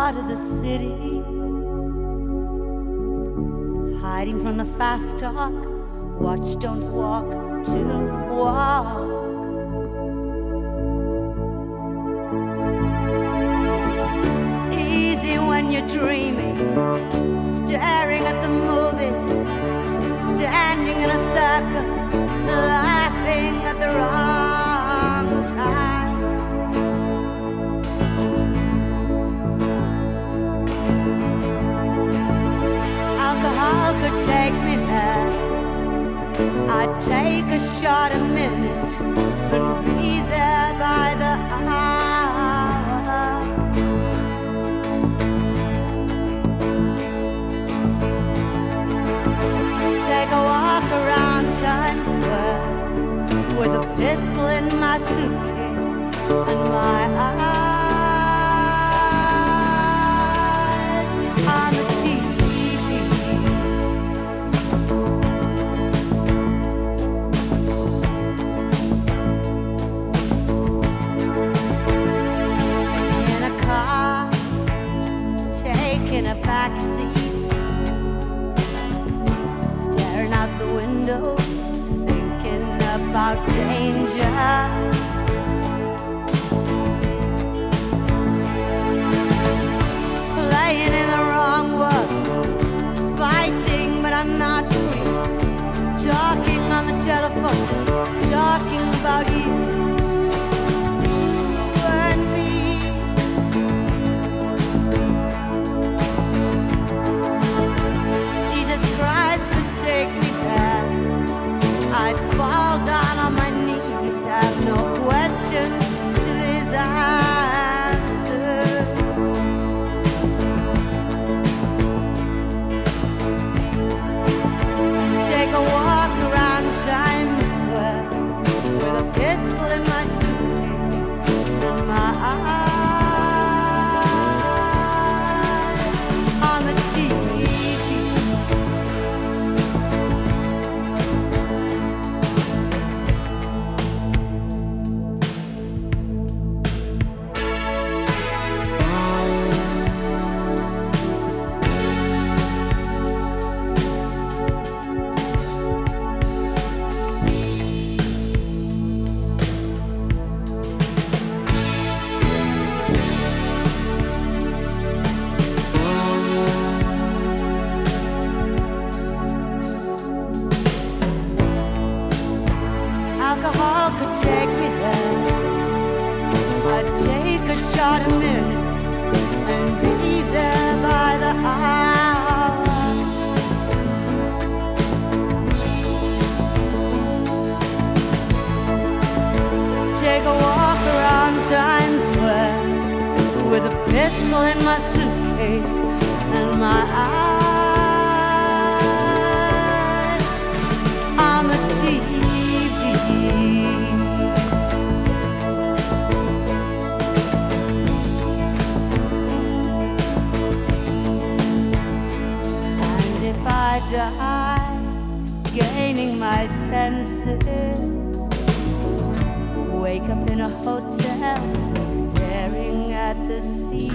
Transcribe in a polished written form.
heart of the city, hiding from the fast talk. Watch, don't walk, to walk. Easy when you're dreaming, staring at the movies, standing in a circle, laughing at the wrong time. Alcohol could take me there. I'd take a shot a minute and be there by the hour. Take a walk around Times Square with a pistol in my suitcase and my eyes on the TV. In a car, taking a back seat, staring out the window, thinking about danger. Playing in the wrong world, fighting but I'm not free. Talking on the telephone, talking about you and me. Jesus Christ could take me there. I'd fall down on my knees, have no questions to his answers. Take a walk around Times Square with a pistol in my suitcase and my eyes on the TV. Alcohol could take me there. I'd take a shot a minute and be there by the hour. Take a walk around Times Square with a pistol in my suitcase and my eyes on the TV. And if I die, gaining my senses, wake up in a hotel, staring at the sea.